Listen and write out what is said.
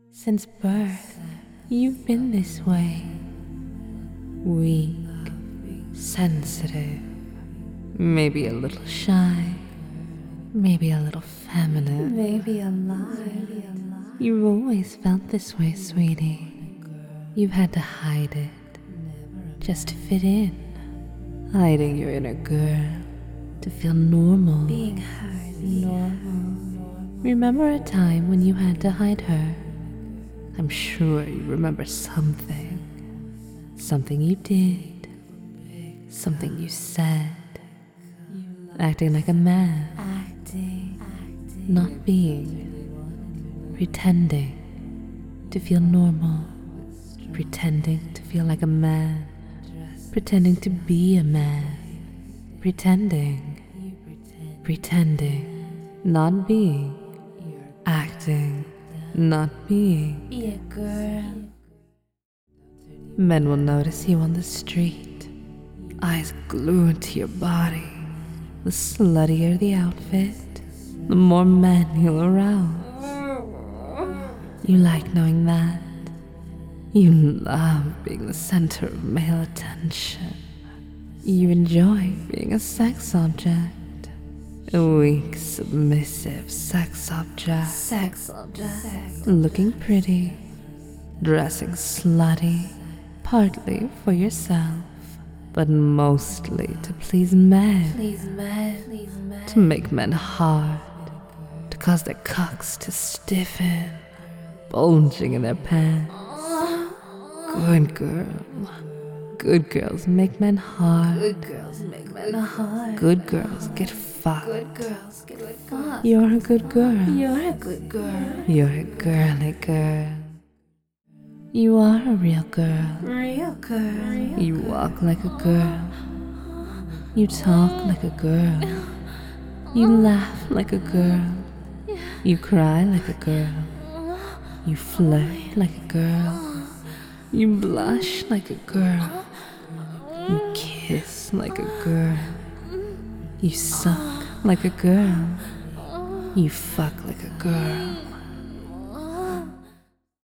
Since birth, you've been this way. Weak, sensitive, maybe a little shy, maybe a little feminine, maybe alive. You've always felt this way, sweetie. You've had to hide it, just to fit in. Hiding your inner girl, to feel normal. Being hard, normal. Remember a time when you had to hide her? I'm sure you remember something. Something you did. Something you said. Acting like a man. Not being. Pretending to feel normal. Pretending to feel like a man. Pretending to be a man. Pretending. Not being. Acting. Not being. Be a girl. Men will notice you on the street. Eyes glued to your body. The sluttier the outfit, the more men you'll arouse. You like knowing that. You love being the center of male attention. You enjoy being a sex object. A weak, submissive sex object. Looking pretty. Dressing slutty. Partly for yourself, but mostly to please men. To make men hard. To cause their cocks to stiffen. Bulging in their pants. Good girl. Good girls make men hard. Good girls get fucked. You're a good girl. You're a girly girl. You are a real girl. You walk like a girl. You talk like a girl. You laugh like a girl. You cry like a girl. You flirt like a girl. You blush like a girl. You kiss like a girl. You suck like a girl. You fuck like a girl.